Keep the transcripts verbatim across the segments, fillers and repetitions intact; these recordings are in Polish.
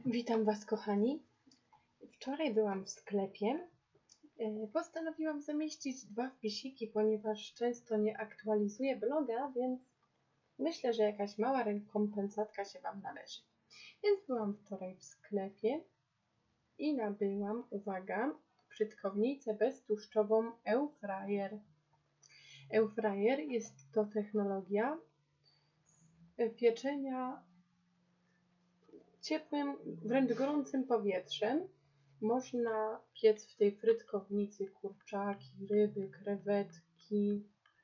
Witam Was, kochani. Wczoraj byłam w sklepie. E, Postanowiłam zamieścić dwa wpisiki, ponieważ często nie aktualizuję bloga, więc myślę, że jakaś mała rekompensatka się Wam należy. Więc byłam wczoraj w sklepie i nabyłam, uwaga, prytkownicę beztłuszczową Airfryer. Airfryer jest to technologia pieczenia ciepłym, wręcz gorącym powietrzem. Można piec w tej frytkownicy kurczaki, ryby, krewetki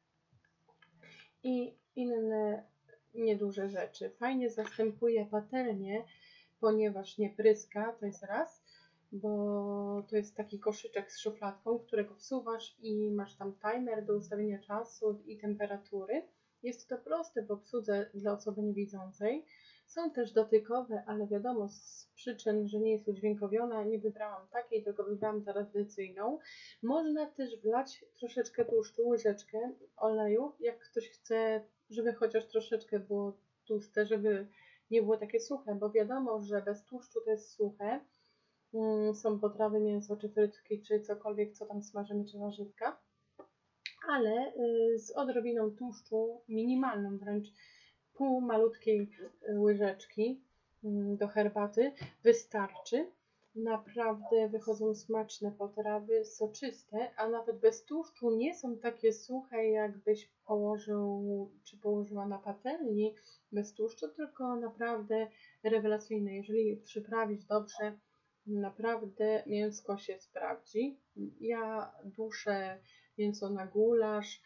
i inne nieduże rzeczy. Fajnie zastępuje patelnię, ponieważ nie pryska, to jest raz, bo to jest taki koszyczek z szufladką, którego wsuwasz i masz tam timer do ustawienia czasu i temperatury. Jest to proste w obsłudze dla osoby niewidzącej. Są też dotykowe, ale wiadomo, z przyczyn, że nie jest udźwiękowiona, nie wybrałam takiej, tylko wybrałam tradycyjną. Można też wlać troszeczkę tłuszczu, łyżeczkę oleju, jak ktoś chce, żeby chociaż troszeczkę było tłuste, żeby nie było takie suche, bo wiadomo, że bez tłuszczu to jest suche. Są potrawy, mięso, czy frytki, czy cokolwiek, co tam smażymy, czy warzywka, ale z odrobiną tłuszczu, minimalną wręcz, pół malutkiej łyżeczki do herbaty wystarczy. Naprawdę wychodzą smaczne potrawy, soczyste, a nawet bez tłuszczu nie są takie suche, jakbyś położył czy położyła na patelni bez tłuszczu, tylko naprawdę rewelacyjne. Jeżeli przyprawić dobrze, naprawdę mięsko się sprawdzi. Ja duszę mięso na gulasz,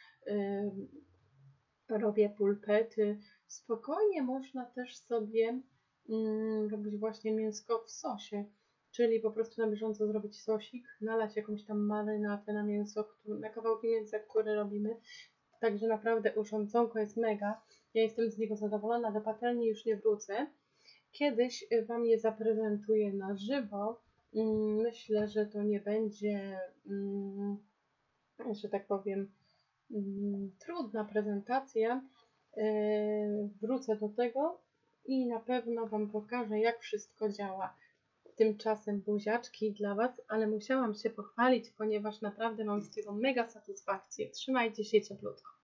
robię pulpety. Spokojnie można też sobie mm, robić właśnie mięsko w sosie, czyli po prostu na bieżąco zrobić sosik, nalać jakąś tam marynatę na mięso, który, na kawałki mięsa, które robimy. Także naprawdę urządzonko jest mega. Ja jestem z niego zadowolona, do patelni już nie wrócę. Kiedyś Wam je zaprezentuję na żywo. Myślę, że to nie będzie, że tak powiem, trudna prezentacja. Wrócę do tego i na pewno Wam pokażę, jak wszystko działa. Tymczasem buziaczki dla Was, ale musiałam się pochwalić, ponieważ naprawdę mam z tego mega satysfakcję. Trzymajcie się cieplutko.